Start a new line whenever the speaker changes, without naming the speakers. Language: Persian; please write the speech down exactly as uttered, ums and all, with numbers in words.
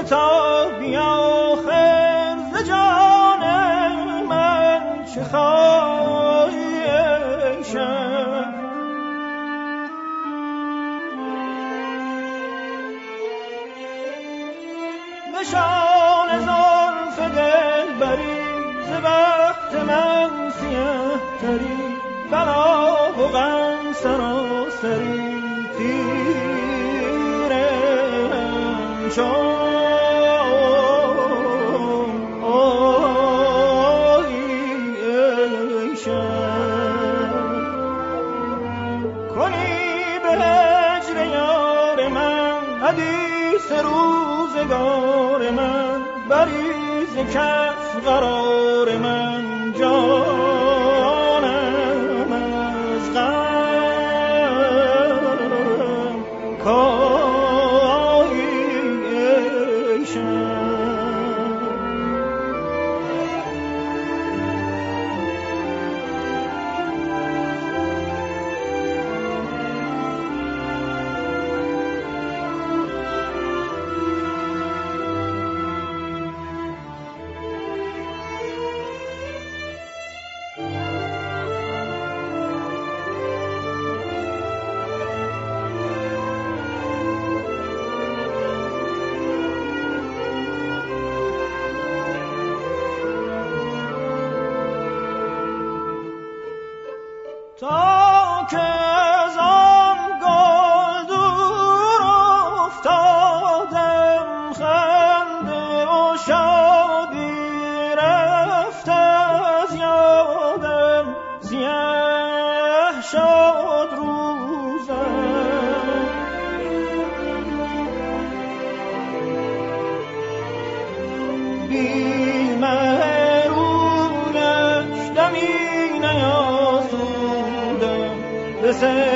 شتابی آخر ز جان من چه خواهی ای شب. نشان زلف دلبری ز بخت من سیه تری، بلا و غم سراسری تیرم چون آهی ای شب. کنی به هجر یار من حدیث روزگار من، بری ز کف قرار من جانم از غم کاهی ای شب. تا که از آن گل دور افتادم، خنده و شادی رفت از یادم، سیاه شد روزم. بی مهرونش دمی نیاسودم، به